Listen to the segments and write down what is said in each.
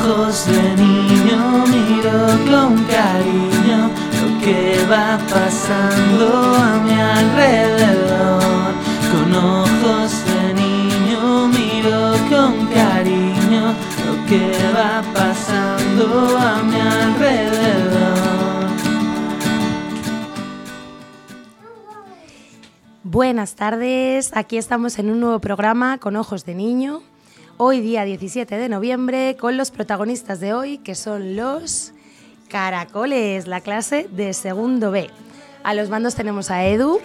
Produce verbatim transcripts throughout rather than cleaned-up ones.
ojos de niño miro con cariño lo que va pasando a mi alrededor. Con ojos de niño miro con cariño lo que va pasando a mi alrededor. Buenas tardes, aquí estamos en un nuevo programa con Ojos de Niño. Hoy día diecisiete de noviembre con los protagonistas de hoy, que son los caracoles, la clase de segundo B. A los mandos tenemos a Edu.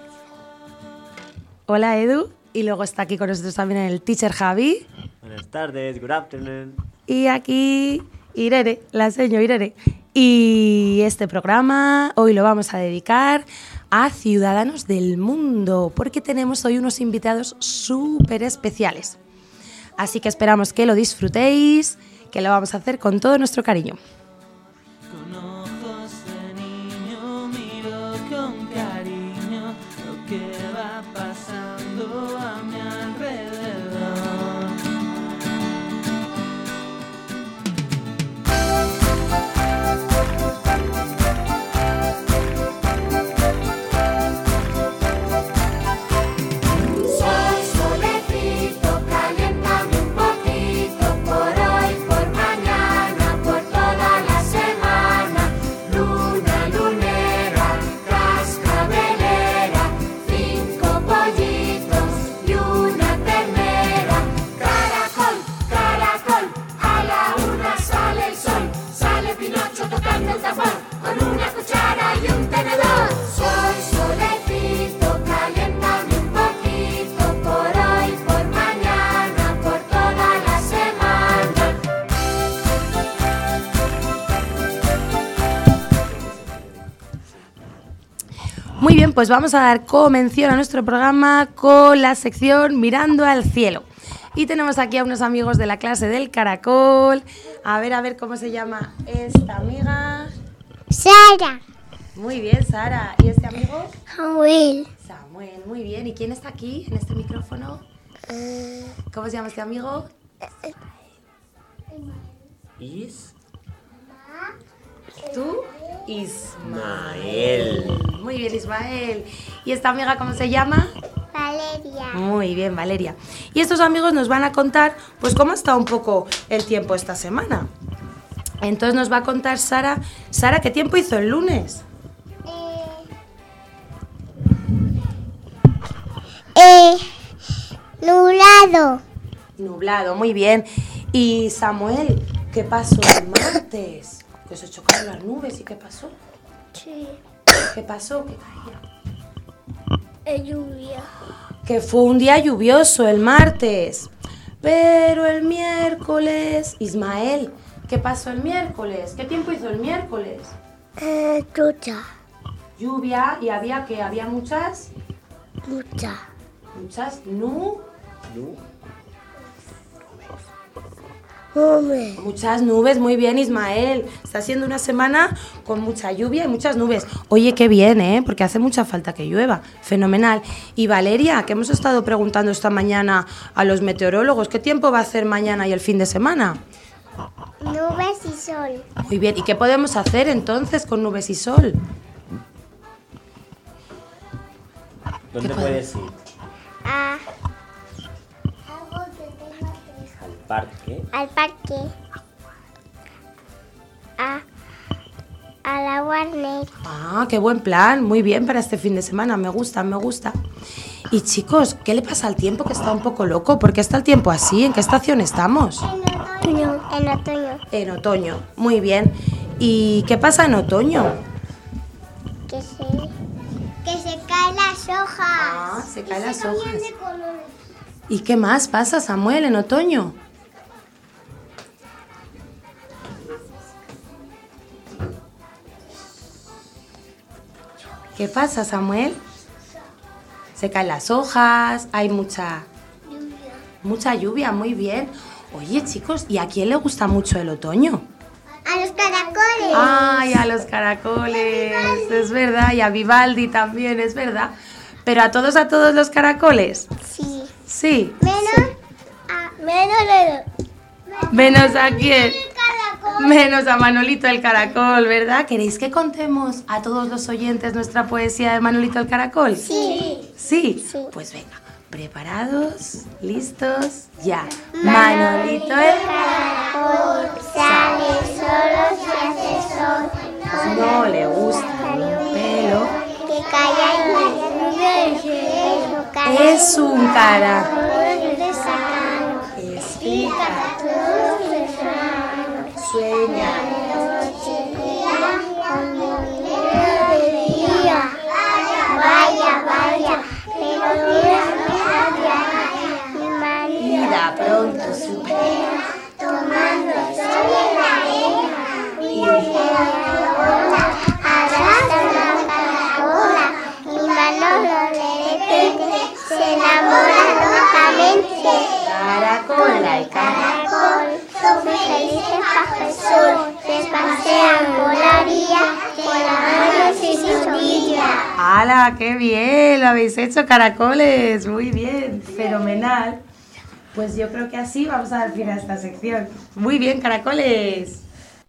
Hola Edu. Y luego está aquí con nosotros también el teacher Javi. Buenas tardes, good afternoon. Y aquí Irene, la señora Irene. Y este programa hoy lo vamos a dedicar a ciudadanos del mundo, porque tenemos hoy unos invitados súper especiales. Así que esperamos que lo disfrutéis, que lo vamos a hacer con todo nuestro cariño. Con ojos de niño miro con cariño lo que va pasando a mi alrededor. Soy solecito, caliéntame un poquito, por hoy, por mañana, por toda la semana. Luna, lunera, cascabelera, cinco pollitos y una ternera. Caracol, caracol, a la una sale el sol, sale Pinocho tocando el tambor, con una cuchara y un tenedor. Soy solecito, caliéntame un poquito, por hoy, por mañana, por toda la semana. Muy bien, pues vamos a dar comención a nuestro programa con la sección Mirando al Cielo. Y tenemos aquí a unos amigos de la clase del Caracol. A ver, a ver cómo se llama esta amiga. Sara, Muy bien, Sara. ¿Y este amigo? Will, Samuel, muy bien. ¿Y quién está aquí en este micrófono? ¿Cómo se llama este amigo? Is ¿Tú? Ismael. Mael. Muy bien, Ismael. ¿Y esta amiga cómo se llama? Valeria. Muy bien, Valeria. Y estos amigos nos van a contar, pues, cómo ha estado un poco el tiempo esta semana. Entonces nos va a contar Sara. Sara, ¿qué tiempo hizo el lunes? Eh, nublado. Nublado, muy bien. Y Samuel, ¿qué pasó el martes? Que se chocaron las nubes, ¿y qué pasó? Sí. ¿Qué pasó? ¿Qué caía? Eh, lluvia. Que fue un día lluvioso el martes. Pero el miércoles... Ismael, ¿qué pasó el miércoles? ¿Qué tiempo hizo el miércoles? Eh, trucha. Lluvia, y había que había muchas... Mucha. Muchas nu... Hombre. Muchas nubes, muy bien, Ismael. Está siendo una semana con mucha lluvia y muchas nubes. Oye, qué bien, ¿eh? Porque hace mucha falta que llueva. Fenomenal. Y Valeria, que hemos estado preguntando esta mañana a los meteorólogos, ¿qué tiempo va a hacer mañana y el fin de semana? Nubes y sol. Muy bien. ¿Y qué podemos hacer entonces con nubes y sol? ¿Dónde ¿Qué puedes ir? A, Al parque. al parque. A, a la Warner. Ah, qué buen plan. Muy bien para este fin de semana. Me gusta, me gusta. Y chicos, ¿qué le pasa al tiempo que está un poco loco? ¿Por qué está el tiempo así? ¿En qué estación estamos? En otoño. En otoño. En otoño. Muy bien. ¿Y qué pasa en otoño? Que se, que se caen las hojas. Ah, se caen las cambian hojas. de color. ¿Y qué más pasa, Samuel, en otoño? ¿Qué pasa, Samuel? Se caen las hojas, hay mucha, Lluvia. mucha lluvia, muy bien. Oye, chicos, ¿y a quién le gusta mucho el otoño? A los caracoles. ¡Ay, a los caracoles! Es verdad, y a Vivaldi también, es verdad. ¿Pero a todos, a todos los caracoles? Sí. Sí. Menos a... Menos a... ¿Menos a quién? Menos a Manolito el Caracol, ¿verdad? ¿Queréis que contemos a todos los oyentes nuestra poesía de Manolito el Caracol? Sí. ¿Sí? Sí. Pues venga, preparados, listos, ya. Manolito el Caracol sale solo si hace sol. no le gusta un pelo, Que calla y me es un caracol. Explica Sueña. Vaya, vaya, pero mira, Ida pronto su pena. tomando el sol en la arena. Mira la bola, arrastra la caracola. Y Manolo le detiene, se enamora locamente. Caracola y caracol. Caracol, son felices bajo el sol. Les pasean por la orilla, con la mano sin sombrilla. ¡Hala! ¡Qué bien! Lo habéis hecho, caracoles. Muy bien, fenomenal. Pues yo creo que así vamos a dar fin a esta sección. Muy bien, caracoles.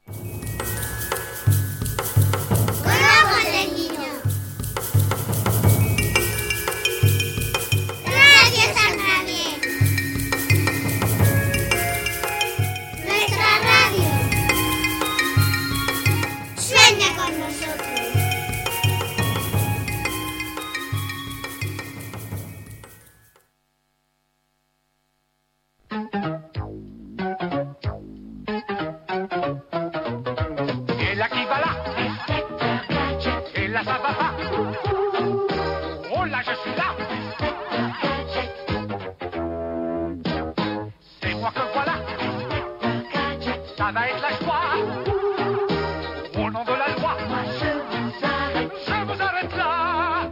¡Conozco el niño! Gracias a Javier. Nuestra radio. Sueña con nosotros. El aquí va là, et là ça va pas. Oh là je suis là. C'est moi que voilà. Ça va être la joie. Au nom de la loi. Je vous arrête là.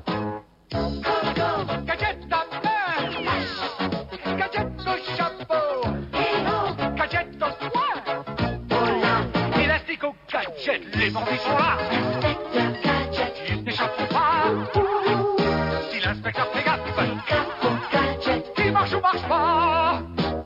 Gadget à main. Gadget au chapeau. Gadget au poing. Élastique au gadget, les bandits sont là. Ils n'échapperont pas. Si l'inspecteur fait gaffe, il marche ou marche pas.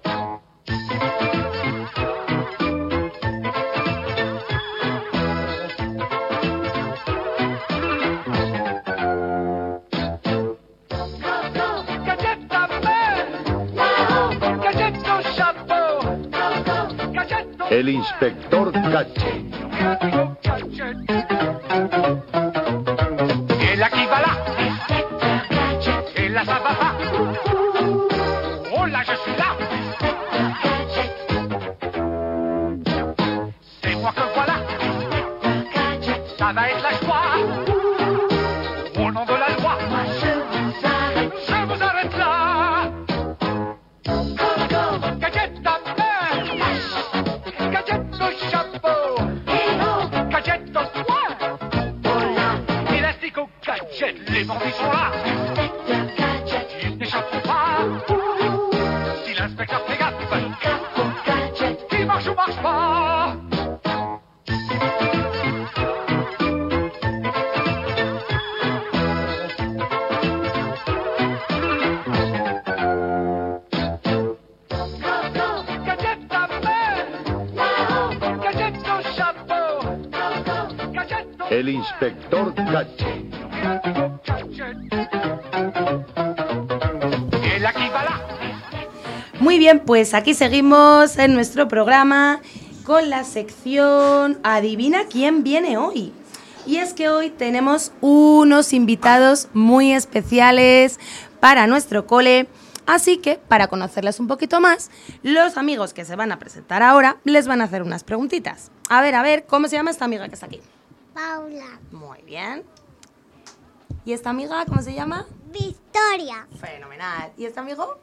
Gadget à main. Gadget au chapeau. Gadget au El inspector Gadget. Et là qui va là. Et là ça va pas. Oh là je suis là. C'est moi que voilà. Ça va être la joie. Au nom de la loi. Je vous arrête là. Gadget à main. Gadget au chapeau. Gadget au poing. Élastique au gadget, les bandits sont là. Ils n'échapperont pas. Si l'inspecteur fait gaffe, il marche ou marche pas. Gadget à main. Gadget au chapeau. Gadget au El inspector Gadget. Et là qui va là. Muy bien, pues aquí seguimos en nuestro programa con la sección Adivina quién viene hoy. Y es que hoy tenemos unos invitados muy especiales para nuestro cole. Así que, para conocerles un poquito más, los amigos que se van a presentar ahora les van a hacer unas preguntitas. A ver, a ver, ¿cómo se llama esta amiga que está aquí? Paula. Muy bien. ¿Y esta amiga cómo se llama? Victoria. Fenomenal. ¿Y este amigo?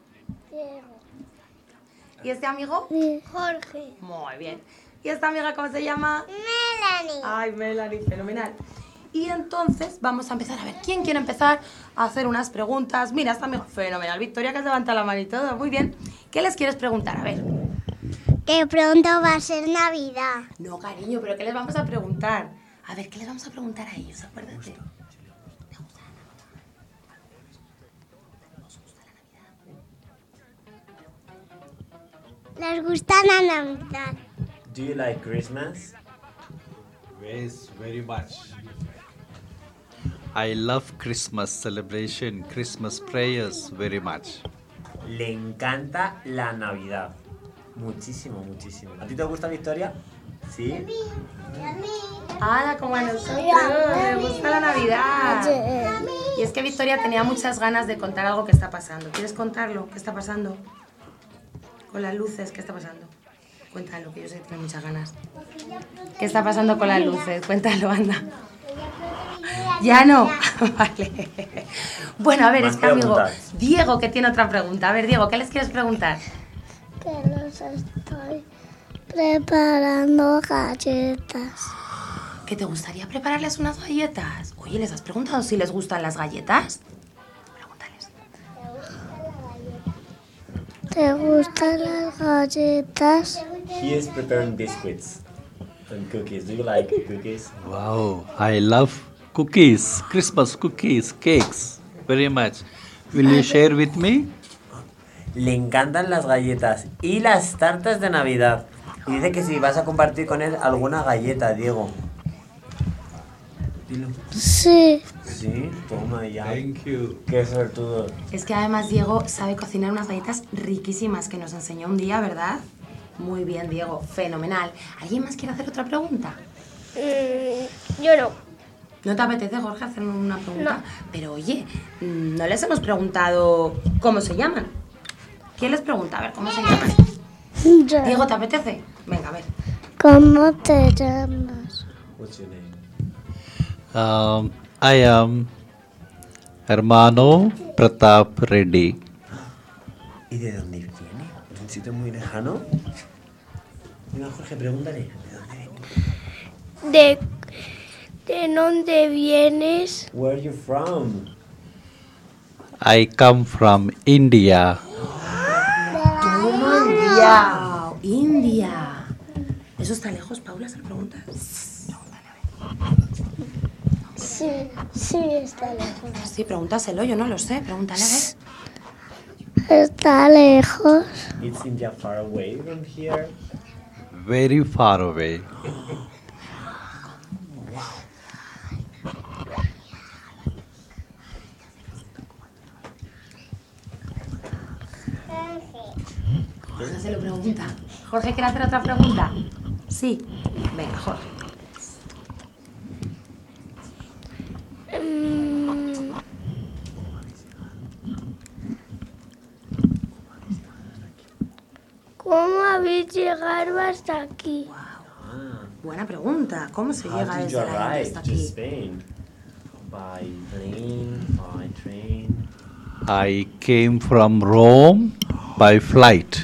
¿Y este amigo? Jorge. Muy bien. ¿Y esta amiga cómo se llama? Melanie. Ay, Melanie, fenomenal. Y entonces vamos a empezar a ver quién quiere empezar a hacer unas preguntas. Mira, esta amiga, fenomenal. Victoria, que levanta la mano y todo. Muy bien. ¿Qué les quieres preguntar? A ver. Que pronto va a ser Navidad. No, cariño, pero ¿qué les vamos a preguntar? A ver, ¿qué les vamos a preguntar a ellos? Acuérdate. ¿Les gusta la Navidad? Do you like Christmas? Yes, very much. I love Christmas celebration, Christmas prayers very much. Le encanta la Navidad. Muchísimo, muchísimo. ¿A ti te gusta, Victoria? ¿Sí? ¡Hala, como a nosotros! ¡Me gusta la Navidad! Y es que Victoria tenía muchas ganas de contar algo que está pasando. ¿Quieres contarlo? ¿Qué está pasando? Con las luces, ¿qué está pasando? Cuéntalo, que yo sé que tiene muchas ganas. ¿Qué está pasando con las luces? Cuéntalo, anda. Ya no. Vale. Bueno, a ver, Más es que amigo, preguntas. Diego, que tiene otra pregunta. A ver, Diego, ¿qué les quieres preguntar? Que los estoy preparando galletas. ¿Que te gustaría prepararles unas galletas? Oye, ¿les has preguntado si les gustan las galletas? Pregúntales. ¿Te gustan las galletas? He is preparing biscuits and cookies. Do you like cookies? Wow, I love cookies, Christmas cookies, cakes very much. Will you share with me? Le encantan las galletas y las tartas de Navidad. Y dice que si vas a compartir con él alguna galleta, Diego. Dilo. Sí. Sí, toma ya. Thank you. Qué sortudo. Es que además Diego sabe cocinar unas galletas riquísimas que nos enseñó un día, ¿verdad? Muy bien, Diego, fenomenal. ¿Alguien más quiere hacer otra pregunta? Mm, yo no. ¿No te apetece, Jorge, hacer una pregunta? Pero oye, no les hemos preguntado cómo se llaman. ¿Quién les pregunta? A ver, ¿cómo se llaman? Yo. Diego, ¿te apetece? Venga, a ver. ¿Cómo te llamas? What's your name? Um, I am Hermano Pratap Reddy. ¿Y de dónde viene? ¿De un sitio muy lejano? Venga, Jorge, pregúntale. ¿De dónde viene? ¿De, de dónde vienes? Where are you from? I come from India. ¡India! ¡India! ¿Eso está lejos, Paula? ¿Se lo preguntas? Sí, sí, está lejos. Sí, pregúntaselo, yo no lo sé. Pregúntale, a ver. Está lejos. It's India far away from here. Very far away. No se lo pregunta. ¿Jorge quiere hacer otra pregunta? Sí. Venga, Jorge. Mm, ¿Cómo habéis llegado hasta aquí? Ah. Buena pregunta. ¿Cómo se How llega did desde you la India arrive hasta to aquí? Spain? By plane, by train. I came from Rome by flight.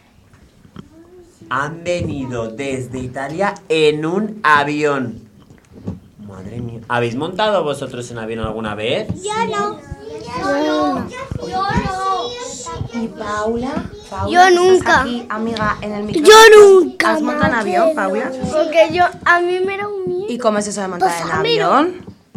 Han venido desde Italia en un avión. Madre mía. ¿Habéis montado vosotros en avión alguna vez? ¿Y Paula? Paula, Yo ¿estás nunca. aquí, amiga, en el micro? Yo nunca. ¿Has montado en avión, Paula? Porque yo, a mí me da un miedo. ¿Y cómo es eso de montar Pues, en amigo. avión?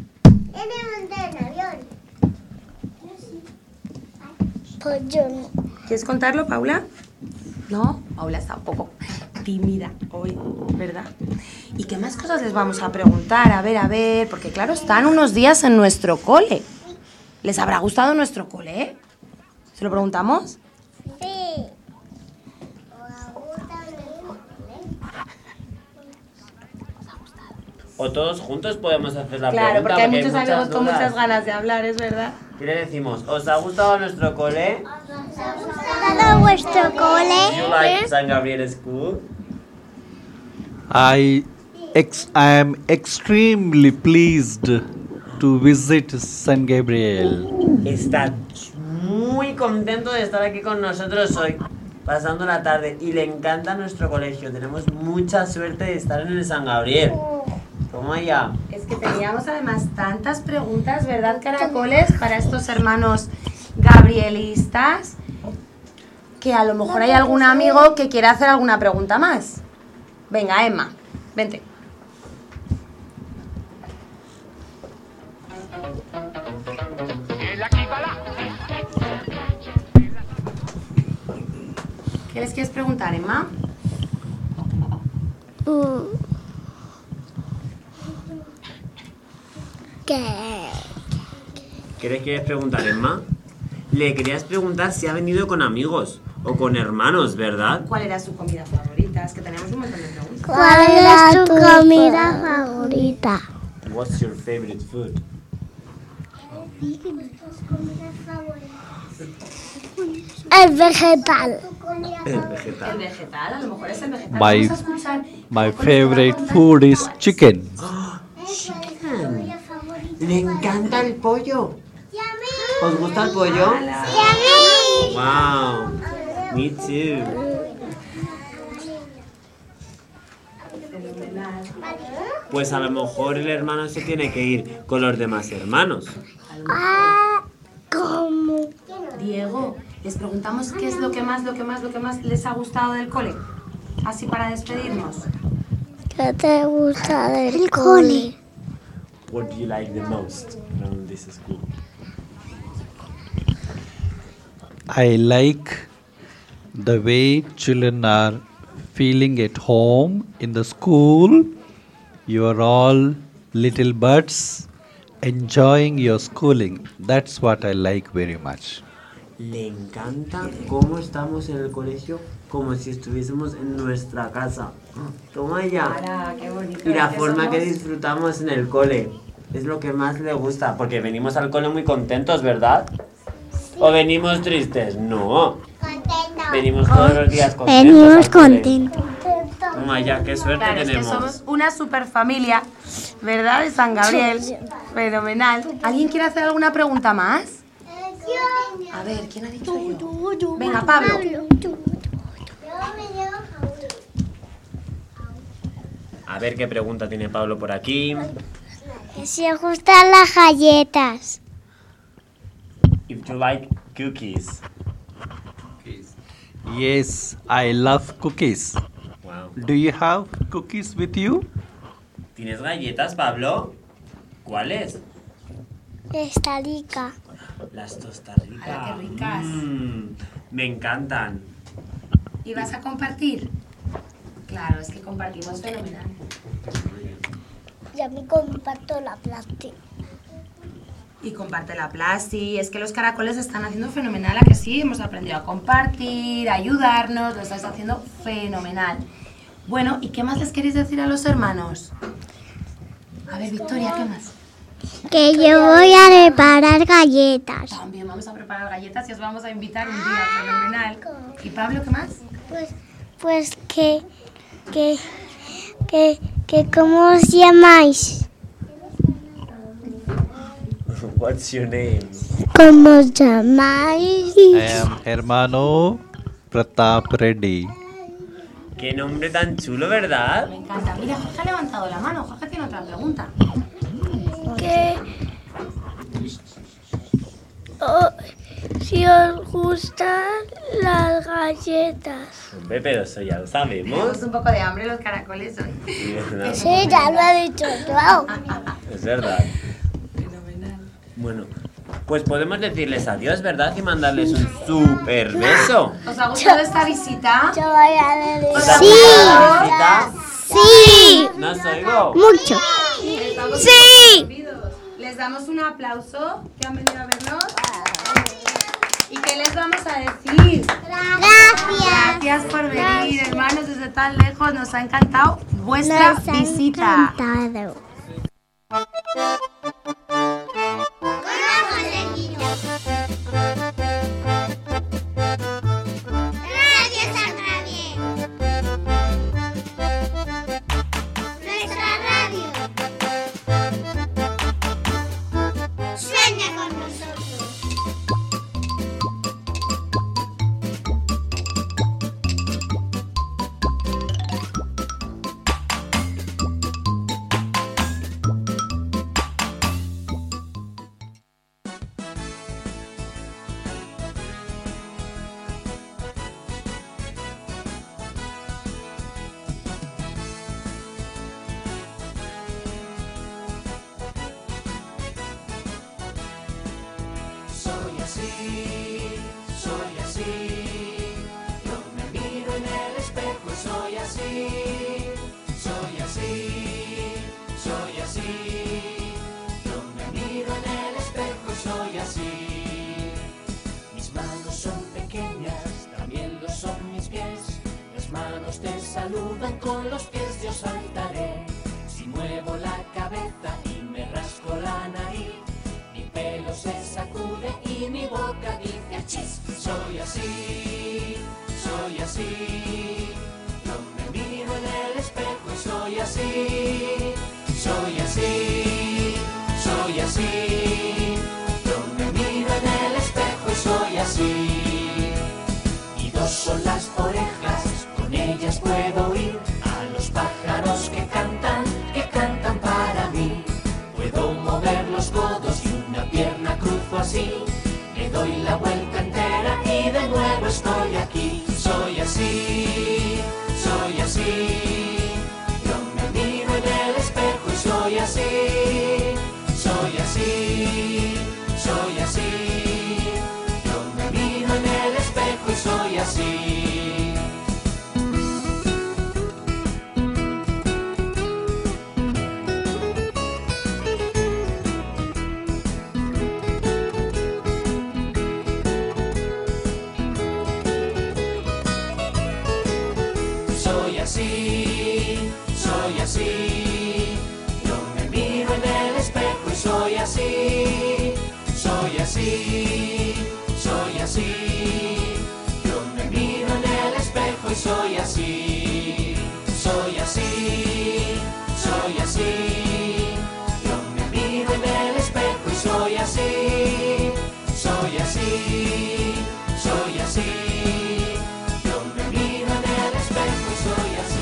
Pues yo no. ¿Quieres contarlo, Paula? No, Paula está un poco tímida hoy, ¿verdad? ¿Y qué más cosas les vamos a preguntar? A ver, a ver, porque claro, están unos días en nuestro cole. ¿Les habrá gustado nuestro cole? ¿Se lo preguntamos? Sí. O todos juntos podemos hacer la Claro, pregunta. porque hay muchos muchas amigos con dudas. muchas ganas de hablar, es verdad. ¿Qué le decimos? ¿Os ha gustado nuestro cole? ¿Todo vuestro Do you cole? like San Gabriel School? I ex- I am extremely pleased to visit San Gabriel. Está muy contento de estar aquí con nosotros hoy, pasando la tarde, y le encanta nuestro colegio. Tenemos mucha suerte de estar en el San Gabriel. Toma ya. Es que teníamos además tantas preguntas, ¿verdad, caracoles? Para estos hermanos gabrielistas, que a lo mejor hay algún amigo que quiera hacer alguna pregunta más. Venga, Emma, vente. El aquí va la. ¿Qué les quieres preguntar, Emma? Uh, ¿Qué? ¿Qué le quieres preguntar, Emma? Le querías preguntar si ha venido con amigos o con hermanos, ¿verdad? ¿Cuál era su comida favorita? Es que tenemos un montón de preguntas. ¿Cuál es tu comida favorita? What's your favorite food? El vegetal. El El vegetal. vegetal, a lo mejor es el vegetal. My, Vamos a escuchar. my favorite food is chicken. Le encanta el pollo. ¿Os gusta el pollo? Wow. Me too. Pues a lo mejor el hermano se tiene que ir con los demás hermanos. Ah, ¿cómo? Diego, les preguntamos qué es lo que más, lo que más, lo que más les ha gustado del cole. Así para despedirnos. ¿Qué te gusta del cole? What do you like the most from this school? I like the way children are feeling at home in the school. You are all little birds enjoying your schooling. That's what I like very much. Le encanta cómo estamos en el colegio como si estuviésemos en nuestra casa. Toma ya. Ara, qué bonito. Y la Es que forma somos- que disfrutamos en el cole es lo que más le gusta, porque venimos al cole muy contentos, ¿verdad? ¿O venimos tristes? No. Venimos todos los días contentos. Venimos al cole. contentos. Toma ya, qué suerte Claro, es que tenemos. somos una super familia, ¿verdad? De San Gabriel. Fenomenal. ¿Alguien quiere hacer alguna pregunta más? A ver, ¿quién ha dicho yo? Venga, Pablo. A ver qué pregunta tiene Pablo por aquí. Si os gustan las galletas. If you like cookies. Yes, I love cookies. Wow. Do you have cookies with you? ¿Tienes galletas, Pablo? ¿Cuáles? Está rica. Las tostarricas. Ala, qué ricas. Mm, me encantan. ¿Y vas a compartir? Claro, es que compartimos fenomenal. Ya me comparto la plástica. Y comparte la plasti. Es que los caracoles están haciendo fenomenal, ¿a que sí? Hemos aprendido a compartir, a ayudarnos, lo estáis haciendo fenomenal. Bueno, ¿y qué más les queréis decir a los hermanos? A ver, Victoria, ¿qué más? Que yo voy a preparar galletas. También vamos a preparar galletas y os vamos a invitar un día, fenomenal. ¿Y Pablo, qué más? Pues, pues que, que, que, que, ¿cómo os llamáis? What's your name? ¿Cómo os llamáis? I am Hermano Pratap Reddy. Qué nombre tan chulo, ¿verdad? Me encanta. Mira, Jorge ha levantado la mano. Jorge tiene otra pregunta. Que oh, si os gustan las galletas. Hombre, pero eso ya lo sabemos. Tenemos un poco de hambre los caracoles hoy. Sí, es verdad. Sí, ya lo he dicho yo. Es verdad. Bueno, pues podemos decirles adiós, ¿verdad? Y mandarles un súper beso. ¿Os ha gustado esta visita? Yo voy a decir. ¿Os ha gustado la visita? Sí, ¿No os oigo? mucho. Estamos Sí. conmovidos. Les damos un aplauso que han venido a vernos. ¿Y qué les vamos a decir? Gracias. Gracias por venir, hermanos, desde tan lejos. Nos ha encantado vuestra Nos ha visita. encantado. Radio San Javier. Nuestra radio. Sueña con nosotros. Soy así, soy así. Yo me miro en el espejo y soy así. saludan con los pies yo saltaré. Si muevo la cabeza y me rasco la nariz, mi pelo se sacude y mi boca dice achis. Soy así, soy así, yo me miro en el espejo y soy así. Soy así, soy así, yo me miro en el espejo y soy así. Y dos son las orejas, con ellas puedo oír a los pájaros que cantan, que cantan para mí. Puedo mover los codos y una pierna cruzo así, le doy la vuelta entera y de nuevo estoy aquí. Soy así, soy así, yo me miro en el espejo y soy así. Soy así, soy así, yo me miro en el espejo y soy así. Soy así, soy así, yo me miro en el espejo y soy así. Soy así, soy así, yo me miro en el espejo y soy así. Soy así, soy así, yo me miro en el espejo y soy así. Soy así, soy así, yo me miro en el espejo y soy así.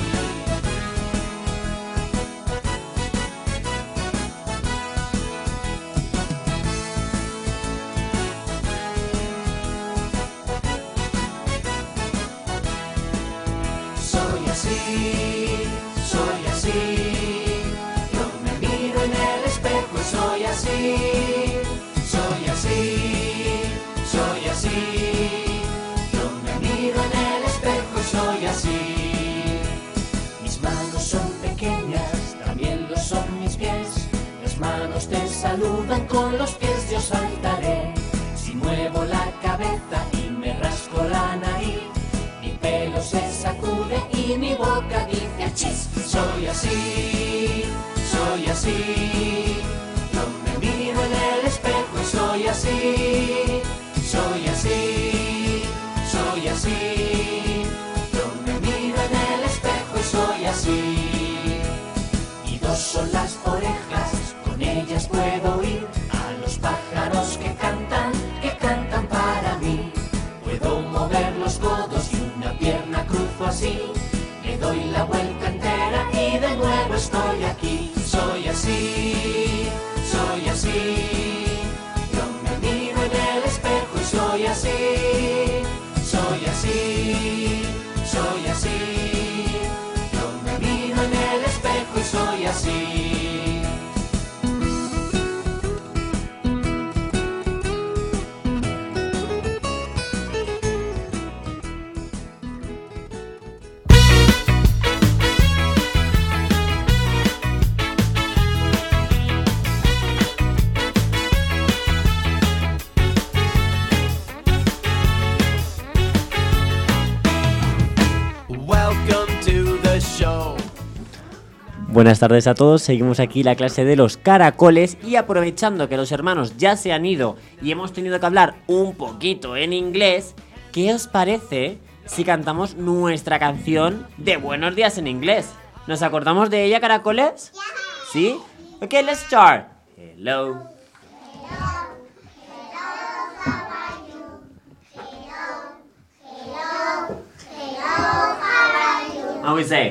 Soy así, soy así, yo me miro en el espejo y soy así. Soy así, soy así, yo me miro en el espejo y soy así. Mis manos son pequeñas, también lo son mis pies. Las manos te saludan, con los pies yo saltaré. Si muevo la cabeza y me rasco la nariz, mi pelo se sacude y mi boca dice achis. Soy así, soy así, yo me miro en el espejo y soy así. Soy así, soy así, yo me miro en el espejo y soy así. Y dos son las orejas, con ellas puedo oír a los pájaros que cantan, que cantan para mí. Puedo mover los codos y una pierna cruzo así, le doy la vuelta entera y de nuevo estoy aquí. Soy así, soy así, yo me miro en el espejo y soy así. Soy así, soy así, yo me miro en el espejo y soy así. Buenas tardes a todos, seguimos aquí la clase de los caracoles y aprovechando que los hermanos ya se han ido y hemos tenido que hablar un poquito en inglés, ¿qué os parece si cantamos nuestra canción de Buenos Días en inglés? ¿Nos acordamos de ella, caracoles? ¿Sí? Ok, let's start. Hello. How we say?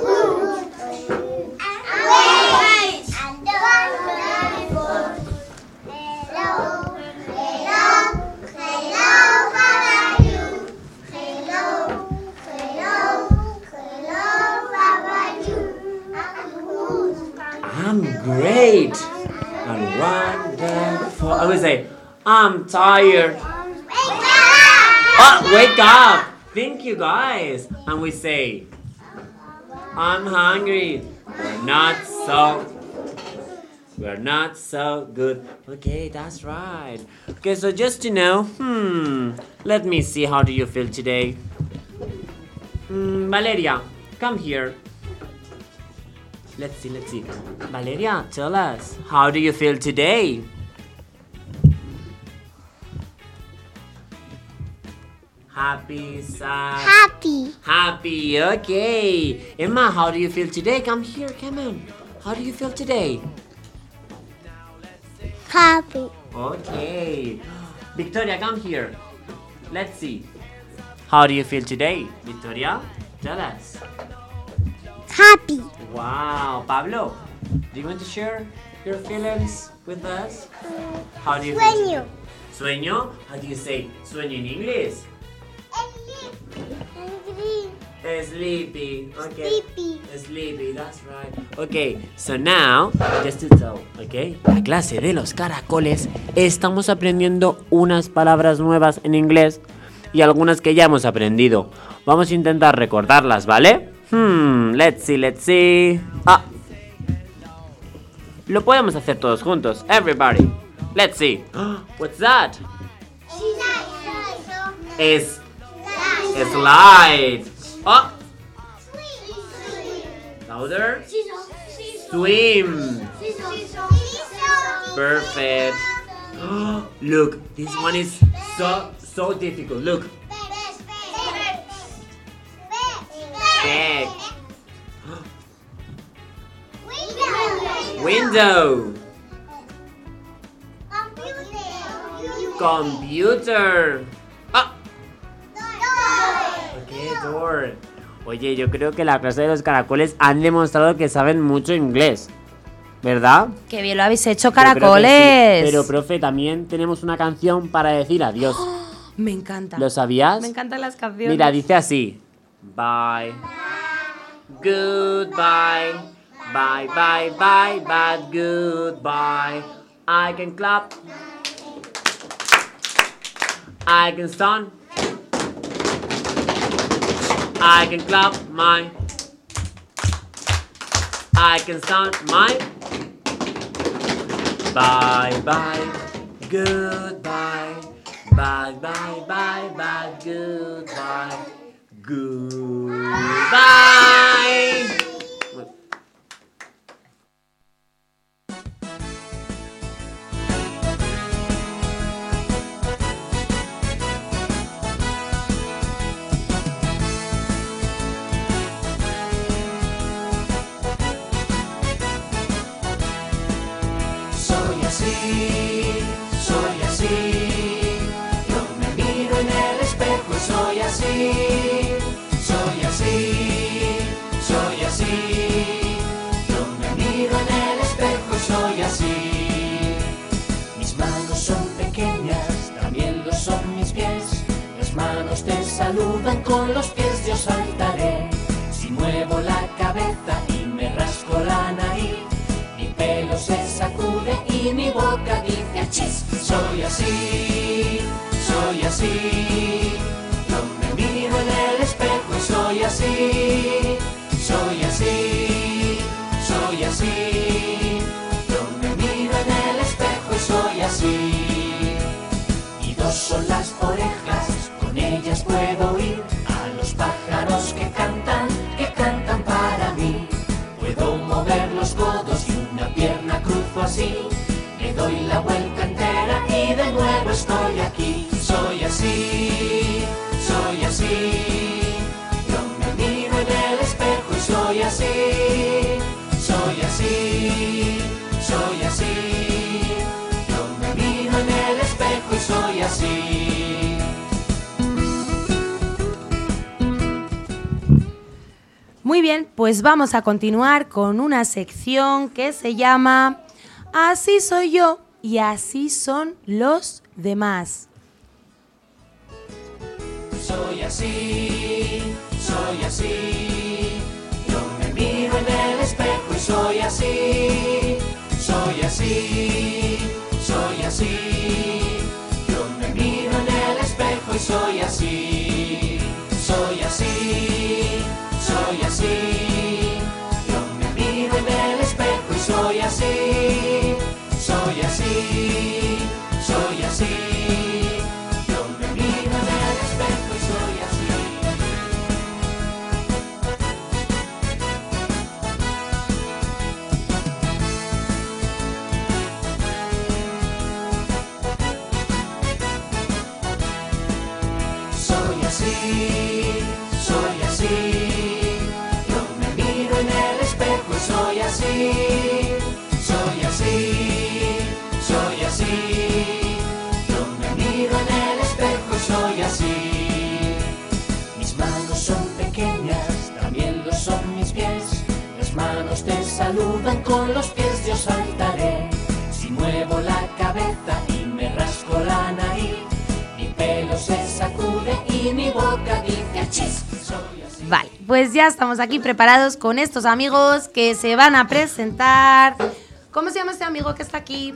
I'm great and wonderful. I would say, I'm tired. Oh, wake up! Thank you, guys. And we say, I'm hungry. We're not so. We're not so good. Okay, that's right. Okay, so just to know, hmm, let me see. How do you feel today? Mm, Valeria, come here. Let's see, let's see. Valeria, tell us, how do you feel today? Happy, sad. Happy. Happy, okay. Emma, how do you feel today? Come here, come on. How do you feel today? Happy. Okay. Victoria, come here. Let's see. How do you feel today? Victoria, tell us. Happy. Wow. Pablo, do you want to share your feelings with us? How do you feel? Sueño. Sueño? How do you say sueño in English? Sleepy. Okay. Sleepy. Sleepy, that's right. Okay, so now, just to tell, okay, la clase de los caracoles, estamos aprendiendo unas palabras nuevas en inglés y algunas que ya hemos aprendido. Vamos a intentar recordarlas, ¿vale? Hmm, let's see, let's see. Ah. Lo podemos hacer todos juntos. Everybody. Let's see. What's that? Es slide. Oh. Louder. Swim. Perfect. Look, this one is so so difficult. Look. Bag. Window. Computer. Ah. Okay, door. Oye, yo creo que la clase de los caracoles han demostrado que saben mucho inglés, ¿verdad? Qué bien lo habéis hecho, Yo creo que caracoles. sí. Pero, profe, también tenemos una canción para decir adiós. Me encanta. ¿Lo sabías? Me encantan las canciones. Mira, dice así. Bye. Goodbye. Bye, bye, bye, bye, goodbye. I can clap. I can stand. I can clap my. I can stand my. Bye, bye, goodbye. Bye, bye, bye, bye, goodbye. Goodbye. Soy así, soy así. Yo me miro en el espejo y soy así. Soy así, soy así. Yo me miro en el espejo y soy así. Mis manos son pequeñas, también lo son mis pies. Las manos te saludan, con los pies yo saltaré. Si muevo la cabeza y me rasco la nariz, mi pelo se sacude y mi boca dice achis. Soy así, soy así. Yo me miro en el espejo y soy así. Soy así, soy así. Yo me miro en el espejo y soy así. Y dos son las orejas, con ellas puedo oír a los pájaros que cantan, que cantan para mí. Puedo mover los codos y una pierna cruzo así. Le doy la vuelta entera y de nuevo estoy aquí. Soy así, soy así. Yo me miro en el espejo y soy así. Soy así, soy así. Yo me miro en el espejo y soy así. Muy bien, pues vamos a continuar con una sección que se llama Así soy yo y así son los demás. Soy así, soy así. Yo me miro en el espejo y soy así. Soy así, soy así. Yo me miro en el espejo y soy así. Soy así, soy así. Yo me miro en el espejo y soy así. Soy así, soy así. Yo me miro en el espejo y soy así. soy así. Yo me miro en el espejo y soy así, soy así, soy así. Yo me miro en el espejo y soy así. Mis manos son pequeñas, también lo son mis pies. Las manos te saludan, con los pies yo saltaré. Si muevo la cabeza y me rasco la nariz, mi pelo se sacude y mi boca dice achis. Soy así. Vale, pues ya estamos aquí preparados con estos amigos que se van a presentar. ¿Cómo se llama este amigo que está aquí?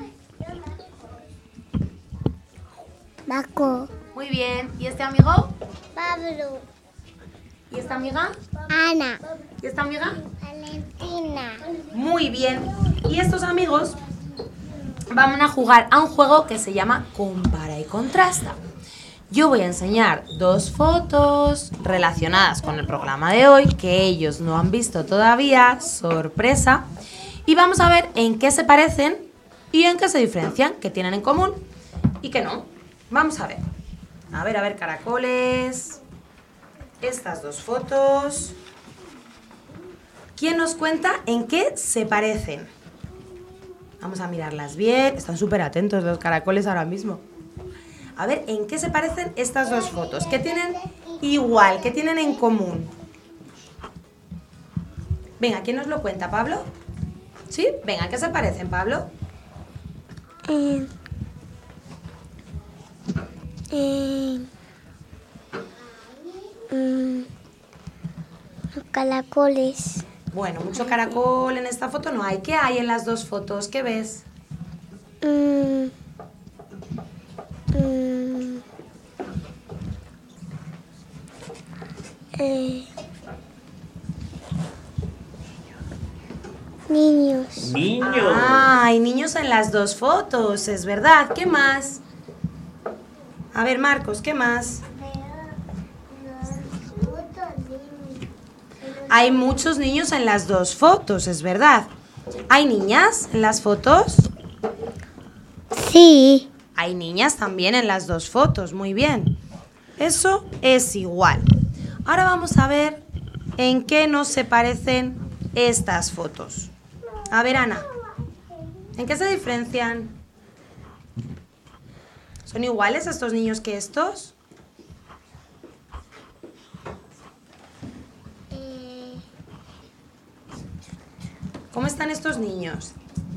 Marco. Muy bien. ¿Y este amigo? Pablo. ¿Y esta amiga? Ana. ¿Y esta amiga? Valentina. Muy bien. Y estos amigos van a jugar a un juego que se llama Compara y Contrasta. Yo voy a enseñar dos fotos relacionadas con el programa de hoy que ellos no han visto todavía, sorpresa, y vamos a ver en qué se parecen y en qué se diferencian, qué tienen en común y qué no. Vamos a ver. A ver, a ver, caracoles. Estas dos fotos. ¿Quién nos cuenta en qué se parecen? Vamos a mirarlas bien. Están súper atentos los caracoles ahora mismo. A ver, ¿en qué se parecen estas dos fotos? ¿Qué tienen igual? ¿Qué tienen en común? Venga, ¿quién nos lo cuenta, Pablo? ¿Sí? Venga, ¿en qué se parecen, Pablo? Eh, eh, mm, los caracoles. Bueno, mucho caracol en esta foto no hay. ¿Qué hay en las dos fotos? ¿Qué ves? Mm, mm, eh, niños. Niños. Ah, hay niños en las dos fotos, es verdad. ¿Qué más? A ver, Marcos, ¿qué más? Hay muchos niños en las dos fotos, es verdad. ¿Hay niñas en las fotos? Sí. Hay niñas también en las dos fotos, muy bien. Eso es igual. Ahora vamos a ver en qué nos se parecen estas fotos. A ver, Ana, ¿en qué se diferencian? ¿Son iguales estos niños que estos? Eh, ¿Cómo están estos niños?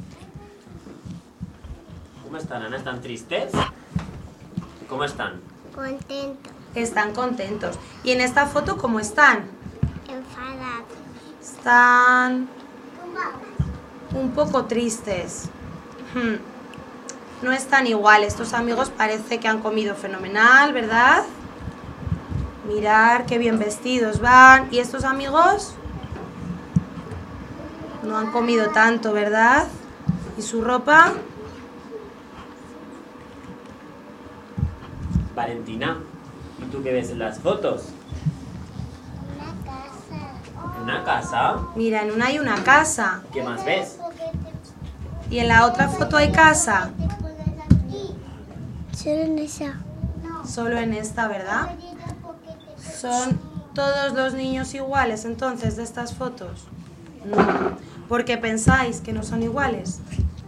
¿Cómo están, Ana? ¿Están tristes? ¿Cómo están? contento. Están contentos. ¿Y en esta foto cómo están? Enfadado. Están un poco tristes. Hmm. No están igual. Estos amigos parece que han comido fenomenal, ¿verdad? Mirar qué bien vestidos van. ¿Y estos amigos? No han comido tanto, ¿verdad? ¿Y su ropa? Valentina, ¿y tú qué ves en las fotos? Una casa. ¿Una casa? Mira, en una hay una casa. ¿Qué más ves? Y en la otra foto hay casa. Solo en esa. Solo en esta, ¿verdad? ¿Son todos los niños iguales entonces de estas fotos? No. ¿Por qué pensáis que no son iguales?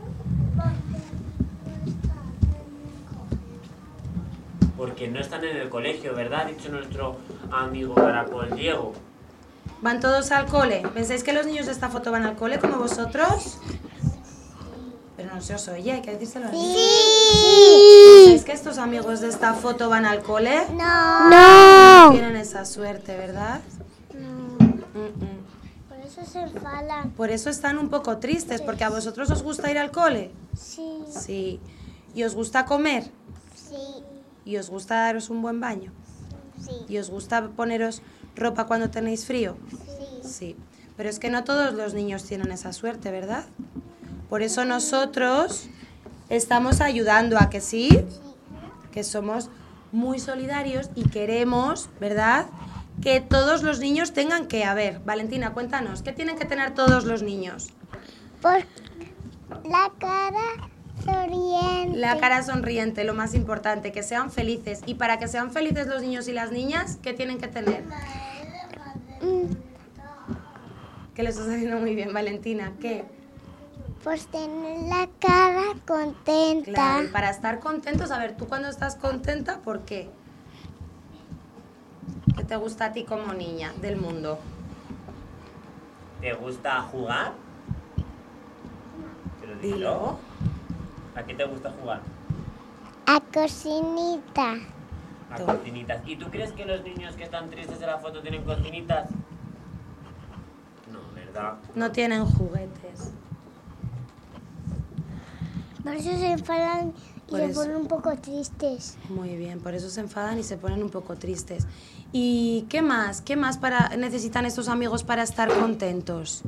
Porque no están en el colegio, ¿verdad? Ha dicho nuestro amigo Caracol Diego. ¿Van todos al cole? ¿Pensáis que los niños de esta foto van al cole como vosotros? Pero no se os oye, hay que decírselo a los niños. ¿Pensáis que estos amigos de esta foto van al cole? No. No. Tienen esa suerte, ¿verdad? No. Mm-mm. Por eso se enfadan. Por eso están un poco tristes, porque a vosotros os gusta ir al cole. Sí. Sí. ¿Y os gusta comer? Sí. ¿Y os gusta daros un buen baño? Sí. ¿Y os gusta poneros ropa cuando tenéis frío? Sí. Sí. Pero es que no todos los niños tienen esa suerte, ¿verdad? Por eso nosotros estamos ayudando a que sí, que somos muy solidarios y queremos, ¿verdad?, que todos los niños tengan que... A ver, Valentina, cuéntanos, ¿qué tienen que tener todos los niños? Por la cara sonriente. La cara sonriente, lo más importante, que sean felices. Y para que sean felices los niños y las niñas, ¿qué tienen que tener? Mm, Que lo estás haciendo muy bien, Valentina. ¿Qué? Pues tener la cara contenta. Claro, y para estar contentos, a ver, tú cuando estás contenta, ¿por qué? ¿Qué te gusta a ti como niña del mundo? ¿Te gusta jugar? Pero dilo. Dilo. ¿A qué te gusta jugar? A cocinita. A cocinitas. ¿Y tú crees que los niños que están tristes en la foto tienen cocinitas? No, ¿verdad? No tienen juguetes. Por eso se enfadan y Por se eso. ponen un poco tristes. Muy bien, por eso se enfadan y se ponen un poco tristes. ¿Y qué más? ¿Qué más para, necesitan estos amigos para estar contentos?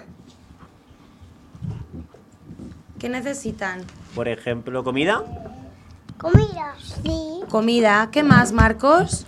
¿Qué necesitan? Por ejemplo, ¿comida? ¿Comida? Sí. Comida. ¿Qué más, Marcos?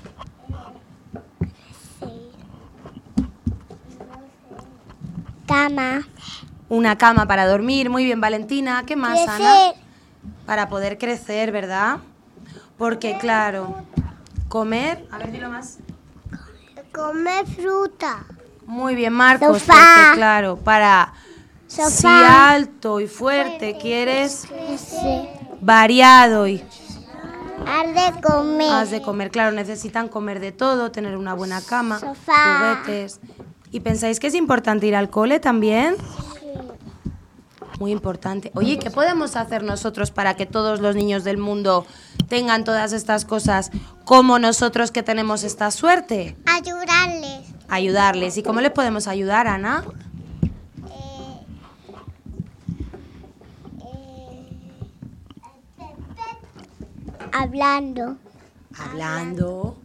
Cama. Una cama para dormir. Muy bien, Valentina. ¿Qué más, Ana? Crecer. Para poder crecer, ¿verdad? Porque, claro, comer... A ver, dilo más. Comer fruta. Muy bien, Marcos. Sofá. Porque, claro, para... Sofá. Si alto y fuerte quieres, Sí. variado y... Has de comer. Has de comer, claro, necesitan comer de todo, tener una buena cama, Sofá. juguetes. ¿Y pensáis que es importante ir al cole también? Muy importante. Oye, ¿qué podemos hacer nosotros para que todos los niños del mundo tengan todas estas cosas como nosotros que tenemos esta suerte? Ayudarles. Ayudarles. ¿Y cómo les podemos ayudar, Ana? Eh, eh, hablando. Hablando,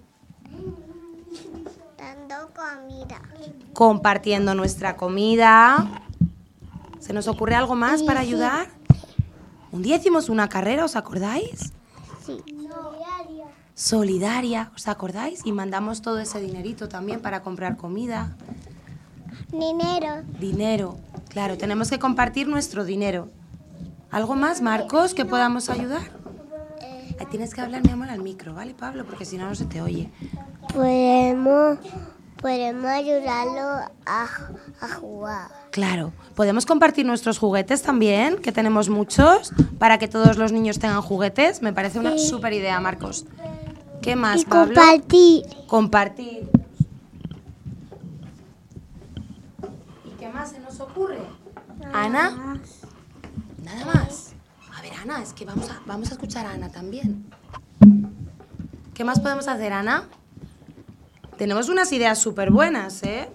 Dando comida. compartiendo nuestra comida. ¿Se nos ocurre algo más para ayudar? Un día hicimos una carrera, ¿os acordáis? Sí. Solidaria, ¿os acordáis? Y mandamos todo ese dinerito también para comprar comida. Dinero. Dinero, claro, tenemos que compartir nuestro dinero. ¿Algo más, Marcos, que podamos ayudar? Ay, tienes que hablar, mi amor, al micro, ¿vale, Pablo? Porque si no, no se te oye. Podemos, podemos ayudarlo a, a jugar. Claro, podemos compartir nuestros juguetes también, que tenemos muchos, para que todos los niños tengan juguetes. Me parece una Sí. súper idea, Marcos. ¿Qué más, Y Pablo? compartir. Compartir. ¿Y qué más se nos ocurre? Ana. Nada más. A ver, Ana, es que vamos a, vamos a escuchar a Ana también. ¿Qué más podemos hacer, Ana? Tenemos unas ideas súper buenas, ¿eh?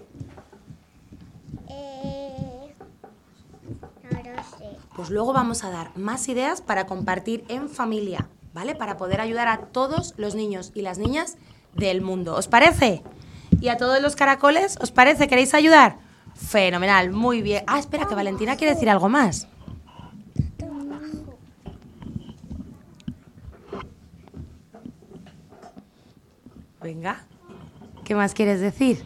Eh, no lo sé. Pues luego vamos a dar más ideas para compartir en familia, ¿vale? Para poder ayudar a todos los niños y las niñas del mundo. ¿Os parece? ¿Y a todos los caracoles? ¿Os parece? ¿Queréis ayudar? Fenomenal, muy bien. Ah, espera, que Valentina quiere decir algo más. Venga, ¿qué más quieres decir?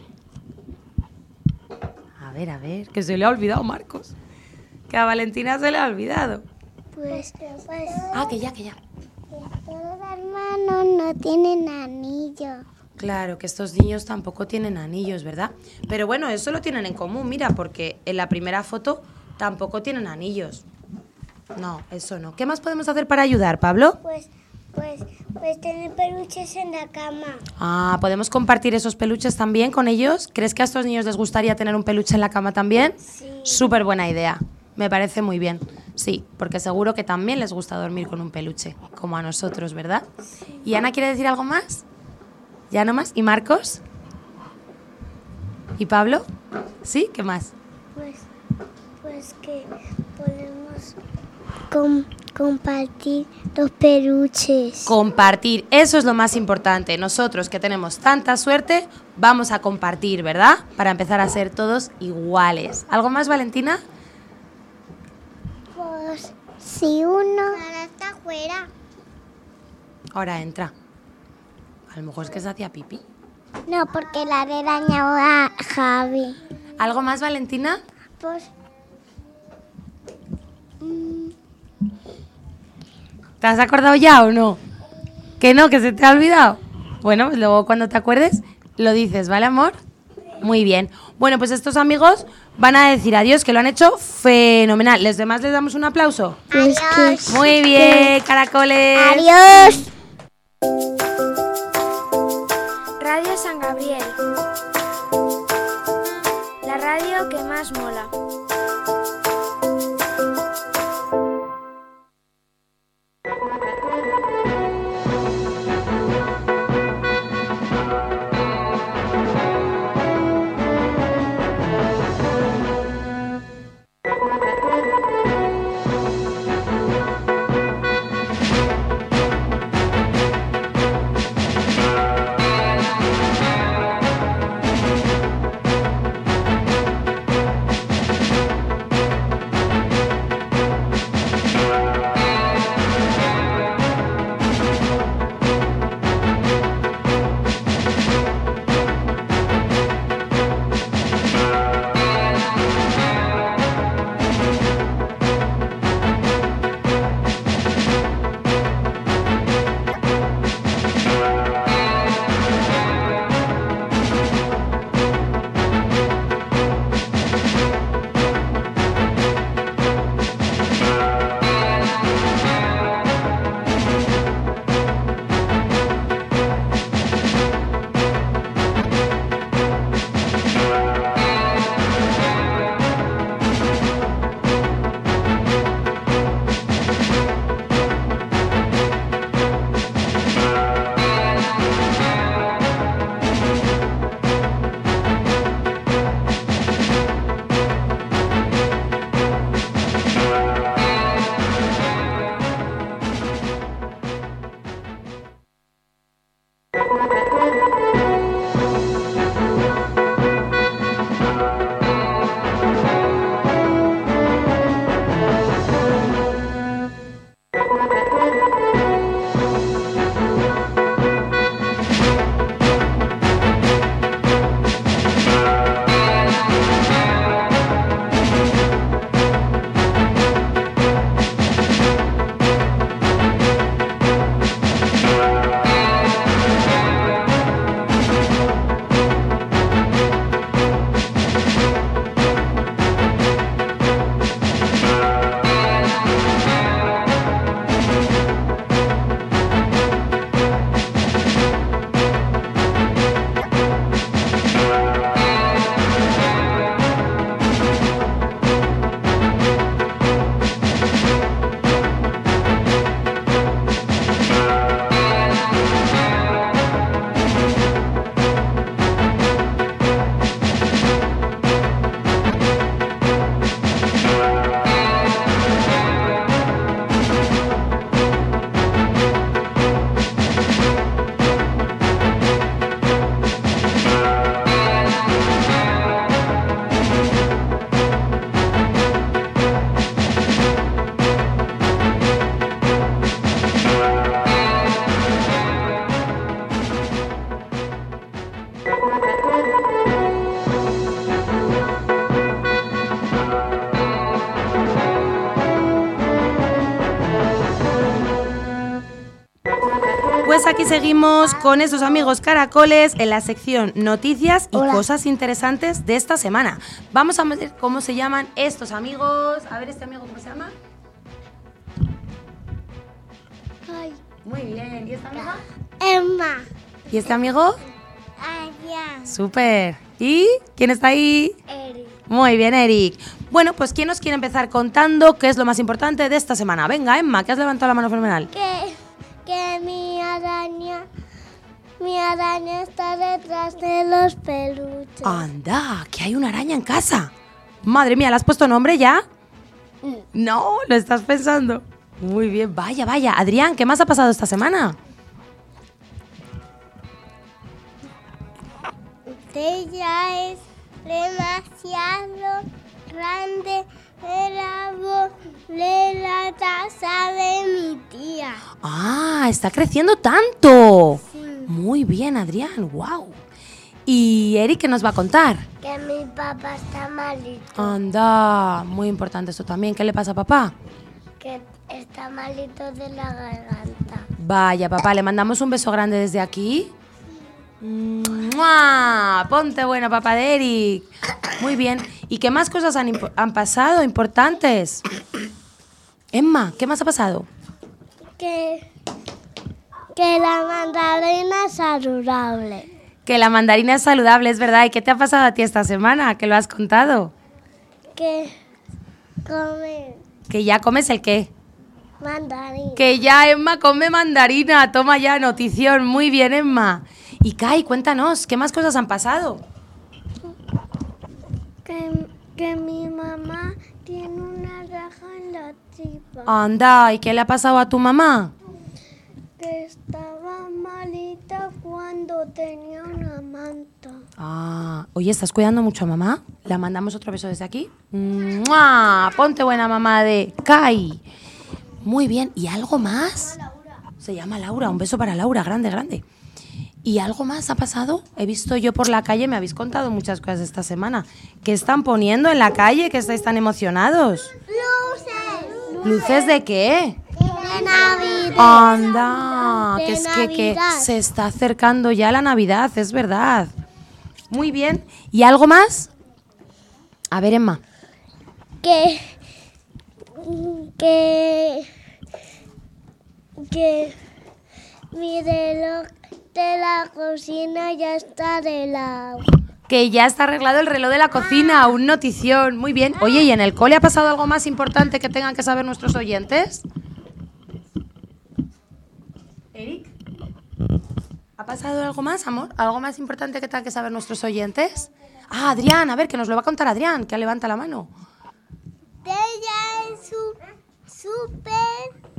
A ver, a ver, que se le ha olvidado, Marcos. Que a Valentina se le ha olvidado. Pues, pues Ah, que ya, que ya. todos los hermanos no tienen anillo. Claro, que estos niños tampoco tienen anillos, ¿verdad? Pero bueno, eso lo tienen en común, mira, porque en la primera foto tampoco tienen anillos. No, eso no. ¿Qué más podemos hacer para ayudar, Pablo? Pues, pues, pues tener peluches en la cama. Ah, ¿podemos compartir esos peluches también con ellos? ¿Crees que a estos niños les gustaría tener un peluche en la cama también? Sí. Súper buena idea. Me parece muy bien. Sí, porque seguro que también les gusta dormir con un peluche, como a nosotros, ¿verdad? ¿Y Ana quiere decir algo más? ¿Ya no más? ¿Y Marcos? ¿Y Pablo? ¿Sí? ¿Qué más? Pues, pues que podemos com- compartir los peluches. Compartir, eso es lo más importante. Nosotros que tenemos tanta suerte, vamos a compartir, ¿verdad? Para empezar a ser todos iguales. ¿Algo más, Valentina? Pues, si uno ahora está afuera. Ahora entra. A lo mejor es que se hacía pipí. No, porque la he dañado a Javi. ¿Algo más, Valentina? Pues, mm, ¿Te has acordado ya o no? ¿Que no, que se te ha olvidado? Bueno, pues luego cuando te acuerdes lo dices, ¿vale, amor? Muy bien. Bueno, pues estos amigos van a decir adiós, que lo han hecho fenomenal. ¿Les demás les damos un aplauso? Adiós. Muy bien, caracoles. Adiós. Radio San Gabriel. La radio que más mola. Pues aquí seguimos con esos amigos caracoles en la sección noticias y Hola. cosas interesantes de esta semana. Vamos a ver cómo se llaman estos amigos. A ver, este amigo, ¿cómo se llama? Ay, Muy bien. ¿Y esta amiga? Emma. ¿Y este amigo? Adrián. Súper. ¿Y quién está ahí? Eric. Muy bien, Eric. Bueno, pues ¿quién nos quiere empezar contando qué es lo más importante de esta semana? Venga, Emma, que has levantado la mano fenomenal. Que, que mi araña, mi araña está detrás de los peluches. Anda, que hay una araña en casa. Madre mía, ¿le has puesto nombre ya? No, lo estás pensando. Muy bien, vaya, vaya. Adrián, ¿qué más ha pasado esta semana? Usted ya es demasiado grande el árbol de la taza de mi tía. Ah, está creciendo tanto. Sí. Muy bien, Adrián, wow. ¿Y Eric qué nos va a contar? Que mi papá está malito. Anda, muy importante esto también. ¿Qué le pasa a papá? que está malito de la garganta. Vaya, papá, le mandamos un beso grande desde aquí. ¡Mua! Ponte bueno, papá de Eric. Muy bien. ¿Y qué más cosas han, impo- han pasado importantes? Emma, ¿qué más ha pasado? Que, que la mandarina es saludable. Que la mandarina es saludable, es verdad. ¿Y qué te ha pasado a ti esta semana? ¿Que lo has contado? Que come Que ya comes el qué. mandarina. Que ya Emma come mandarina. Toma ya, notición. Muy bien, Emma. Y Kai, cuéntanos, ¿qué más cosas han pasado? Que, que mi mamá tiene una raja en la tripa. Anda, ¿y qué le ha pasado a tu mamá? Que estaba malita cuando tenía una manta. Ah, oye, ¿estás cuidando mucho a mamá? ¿La mandamos otro beso desde aquí? ¡Mua! Ponte buena, mamá de Kai. Muy bien, ¿y algo más? Se llama Laura, un beso para Laura, grande, grande. ¿Y algo más ha pasado? He visto yo por la calle, me habéis contado muchas cosas esta semana. ¿Qué están poniendo en la calle? ¿Que estáis tan emocionados? ¡Luces! ¿Luces de qué? De Navidad. Anda, De que es que, que Navidad. se está acercando ya la Navidad, es verdad. Muy bien. ¿Y algo más? A ver, Emma. Que. Que. Que. Mi reloj de la cocina ya está arreglado. Que ya está arreglado el reloj de la cocina, un notición. Muy bien. Oye, ¿y en el cole ha pasado algo más importante que tengan que saber nuestros oyentes? ¿Eric? ¿Ha pasado algo más, amor? ¿Algo más importante que tengan que saber nuestros oyentes? Ah, Adrián, a ver, que nos lo va a contar Adrián, que levanta la mano. Ella es su súper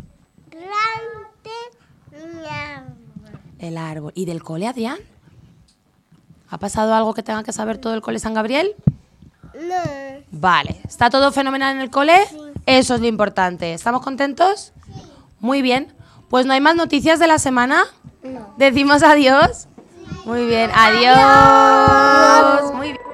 grande. El árbol. ¿Y del cole, Adrián? ¿Ha pasado algo que tenga que saber todo el cole San Gabriel? No. Vale. ¿Está todo fenomenal en el cole? Eso es lo importante. ¿Estamos contentos? Muy bien. Pues no hay más noticias de la semana. No. ¿Decimos adiós? Muy bien. Adiós. Muy bien.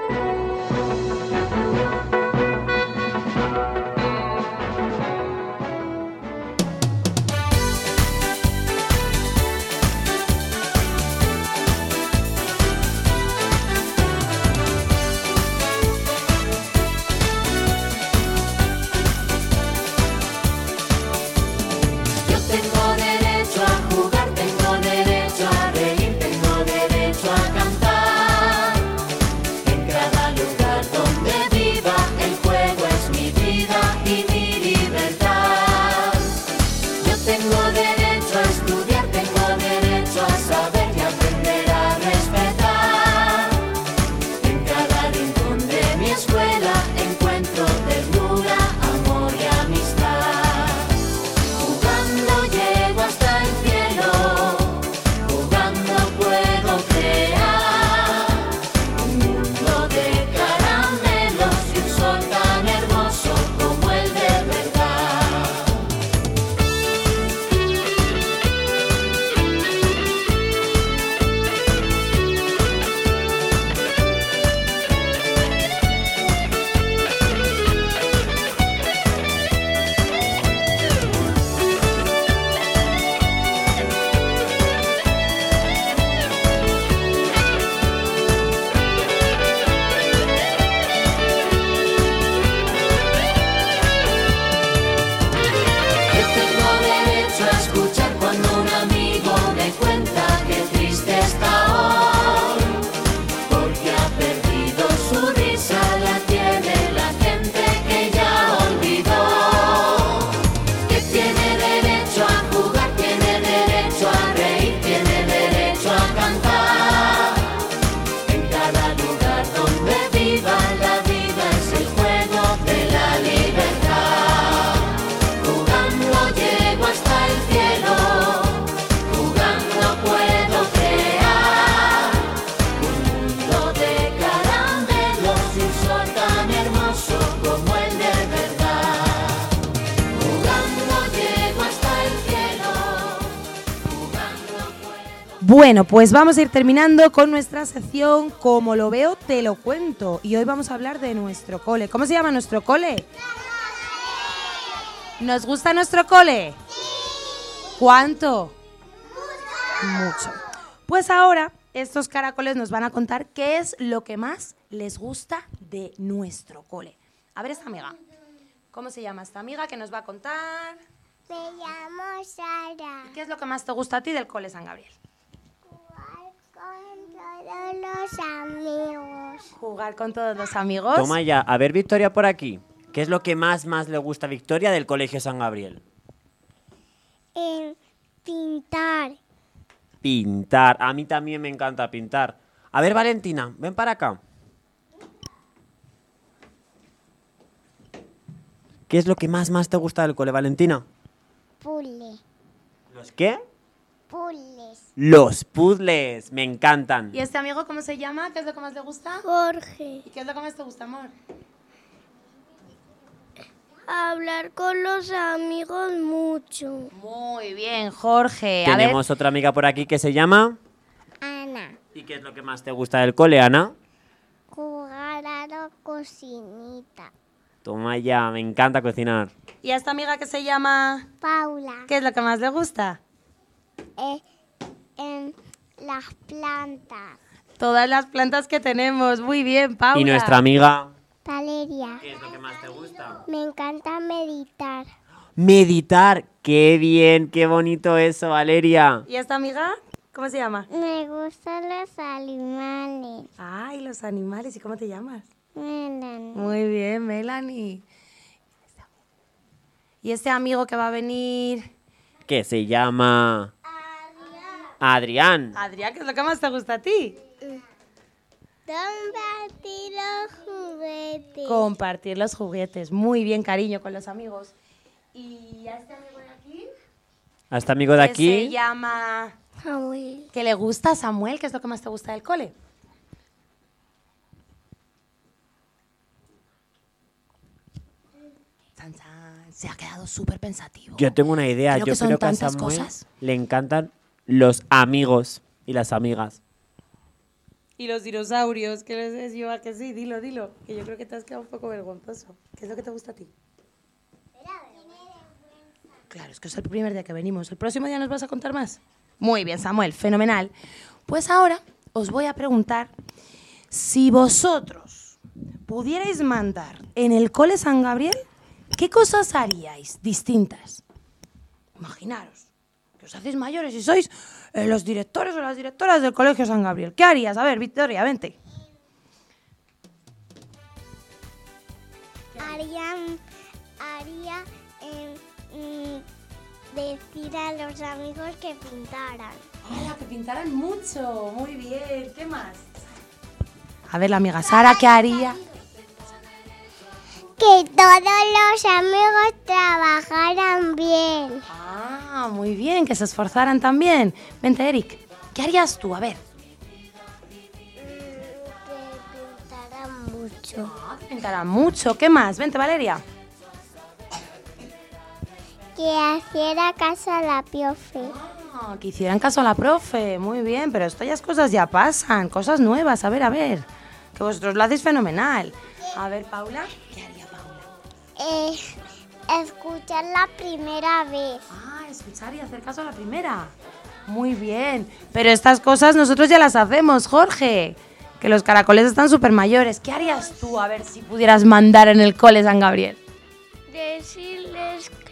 Yo tengo derecho a jugar, tengo derecho a reír, tengo derecho a cantar. En cada lugar donde viva, el juego es mi vida y mi libertad. Yo tengo derecho a estudiar, tengo derecho a saber y aprender a respetar. En cada rincón de mi escuela encuentro ternura, amor y amistad. Jugando llego hasta el cielo, jugando puedo crear un mundo de caramelos y un sol tan hermoso como el de verdad. Yo tengo derecho a escuchar cuando un amigo me cuenta que triste está hoy, porque ha perdido su risa, la tiene la gente que ya olvidó. Que tiene derecho a jugar, tiene derecho a reír, tiene derecho a cantar. En cada lugar donde viva, la vida es el juego de la libertad. Jugando llego hasta el cielo, jugando puedo crear un mundo de caramelos y un sol tan hermoso como el de verdad. Jugando llego hasta el cielo, jugando puedo. Bueno, pues vamos a ir terminando con nuestra sección Como lo veo, te lo cuento. Y hoy vamos a hablar de nuestro cole. ¿Cómo se llama nuestro cole? ¿Nos gusta nuestro cole? ¿Cuánto? Mucho. Pues ahora estos caracoles nos van a contar qué es lo que más les gusta de nuestro cole. A ver esta amiga. ¿Cómo se llama esta amiga que nos va a contar? Me llamo Sara. ¿Qué es lo que más te gusta a ti del cole San Gabriel? Jugar con todos los amigos. Jugar con todos los amigos. Toma ya. A ver, Victoria, por aquí. ¿Qué es lo que más, más le gusta a Victoria del Colegio San Gabriel? En pintar. Pintar. A mí también me encanta pintar. A ver, Valentina, ven para acá. ¿Qué es lo que más, más te gusta del cole, Valentina? Puzzle. ¿Los qué? Puzzles. Los puzzles. Me encantan. ¿Y este amigo cómo se llama? ¿Qué es lo que más le gusta? Jorge. ¿Y qué es lo que más te gusta, amor? Hablar con los amigos mucho. Muy bien, Jorge. A ver, Tenemos otra amiga por aquí que se llama... Ana. ¿Y qué es lo que más te gusta del cole, Ana? Jugar a la cocinita. Toma ya, me encanta cocinar. ¿y a esta amiga que se llama? Paula. ¿Qué es lo que más le gusta? Eh, en las plantas. Todas las plantas que tenemos. Muy bien, Paula. Y nuestra amiga... Valeria. ¿Qué es lo que más te gusta? Me encanta meditar. Meditar. Qué bien, qué bonito eso, Valeria. ¿Y esta amiga? ¿Cómo se llama? Me gustan los animales. Ay, los animales. ¿Y cómo te llamas? Melanie. Muy bien, Melanie. ¿Y este amigo que va a venir? Que se llama... Adrián. Adrián, ¿qué es lo que más te gusta a ti? Compartir los juguetes. Compartir los juguetes. Muy bien, cariño, con los amigos. ¿Y a este amigo de aquí? A este amigo de Que se aquí... llama... Samuel. ¿Que le gusta a Samuel? ¿Qué es lo que más te gusta del cole? Chan, chan. Se ha quedado súper pensativo. Yo tengo una idea. Creo Yo que son creo que a tantas Samuel cosas. le encantan los amigos y las amigas. Y los dinosaurios, ¿qué les es yo? ¿A que sí? Dilo, dilo. Que yo creo que te has quedado un poco vergonzoso. ¿Qué es lo que te gusta a ti? Claro, es que es el primer día que venimos. ¿El próximo día nos vas a contar más? Muy bien, Samuel, fenomenal. Pues ahora os voy a preguntar si vosotros pudierais mandar en el cole San Gabriel, ¿qué cosas haríais distintas? Imaginaros que os hacéis mayores y sois eh, los directores o las directoras del colegio San Gabriel. ¿Qué harías? A ver, Victoria, vente. Haría, haría eh, mm, decir a los amigos que pintaran. ¡Hala, que pintaran mucho! Muy bien. ¿Qué más? A ver, la amiga Sara, ¿qué haría? Que todos los amigos trabajaran bien. Ah, muy bien, que se esforzaran también. Vente, Eric. ¿Qué harías tú? A ver. Que pintaran mucho. Ah, que pintaran mucho. ¿Qué más? Vente, Valeria. Que hiciera caso a la profe. Ah, que hicieran caso a la profe. Muy bien, pero estas cosas ya pasan. Cosas nuevas. A ver, a ver. Que vosotros lo hacéis fenomenal. A ver, Paula. ¿Qué haría Paula? Eh, escuchar la primera vez. Ah, escuchar y hacer caso a la primera. Muy bien. Pero estas cosas nosotros ya las hacemos, Jorge. Que los caracoles están súper mayores. ¿Qué harías tú, a ver, si pudieras mandar en el cole San Gabriel? Decirles que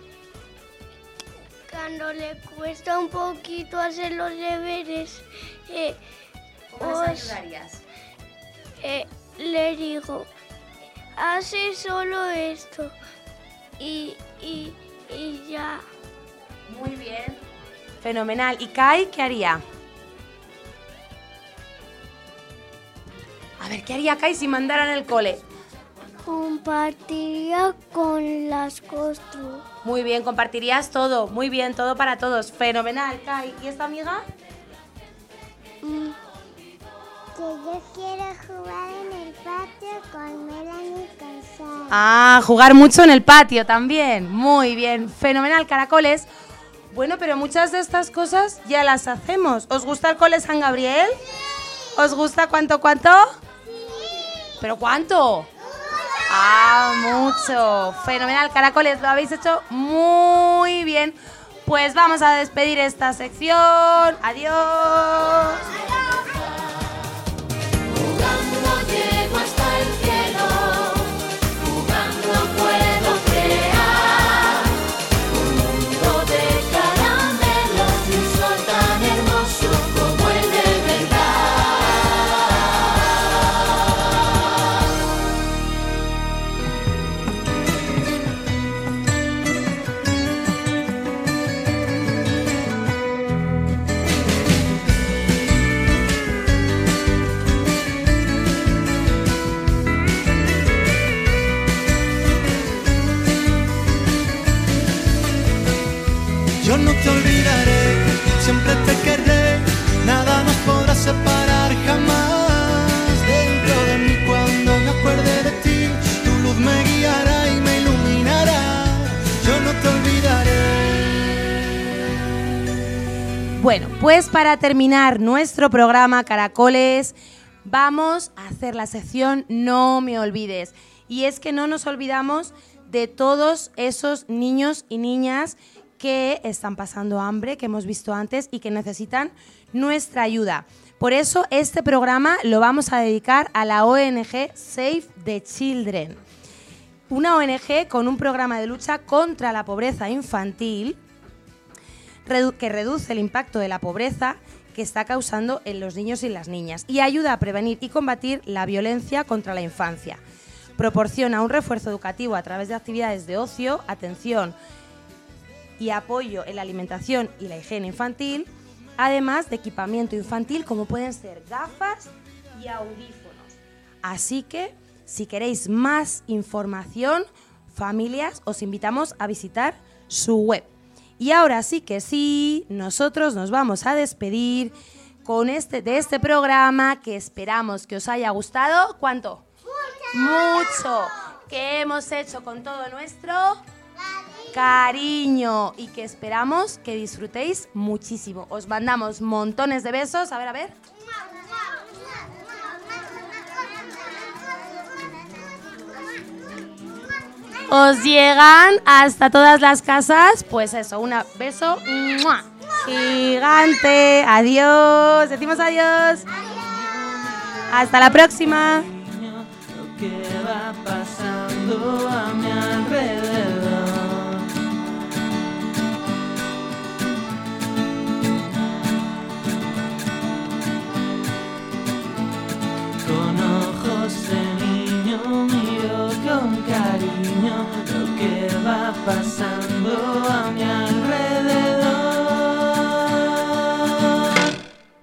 cuando le cuesta un poquito hacer los deberes, eh, ¿Cómo les os- ayudarías? eh, le digo, hace solo esto y, y, y ya. Muy bien. Fenomenal. ¿Y Kai qué haría? A ver, ¿qué haría Kai si mandara en el cole? Compartiría con las costru. Muy bien, compartirías todo. Muy bien, todo para todos. Fenomenal, Kai. ¿Y esta amiga? Que yo quiero jugar en el patio con Melanie y con Sara. Ah, jugar mucho en el patio también. Muy bien, fenomenal, caracoles. Bueno, pero muchas de estas cosas ya las hacemos. ¿Os gusta el cole San Gabriel? ¿Os gusta cuánto, cuánto? ¿Pero cuánto? Ah, mucho. Fenomenal, caracoles, lo habéis hecho muy bien. Pues vamos a despedir esta sección. Adiós. Jugando llego hasta el cielo, jugando puedo crear un mundo de caramelos y un sol tan hermoso como el de verdad. Yo no te olvidaré, siempre te querré, nada nos podrá separar jamás. Dentro de mí cuando me acuerde de ti, tu luz me guiará y me iluminará. Yo no te olvidaré. Bueno, pues para terminar nuestro programa, caracoles, vamos a hacer la sección No me olvides. Y es que no nos olvidamos de todos esos niños y niñas que están pasando hambre, que hemos visto antes y que necesitan nuestra ayuda. Por eso este programa lo vamos a dedicar a la O N G Save the Children, una O N G con un programa de lucha contra la pobreza infantil redu- que reduce el impacto de la pobreza que está causando en los niños y las niñas y ayuda a prevenir y combatir la violencia contra la infancia. Proporciona un refuerzo educativo a través de actividades de ocio, atención y apoyo en la alimentación y la higiene infantil, además de equipamiento infantil como pueden ser gafas y audífonos. Así que, si queréis más información, familias, os invitamos a visitar su web. Y ahora sí que sí, nosotros nos vamos a despedir con este, de este programa que esperamos que os haya gustado. ¿Cuánto? Mucho. Que hemos hecho con todo nuestro cariño y que esperamos que disfrutéis muchísimo. Os mandamos montones de besos. A ver, a ver. Os llegan hasta todas las casas. Pues eso, un beso ¡mua! Gigante. Adiós. Decimos adiós. Hasta la próxima. Lo que va pasando a mi alrededor. Con ojos de niño miro con cariño lo que va pasando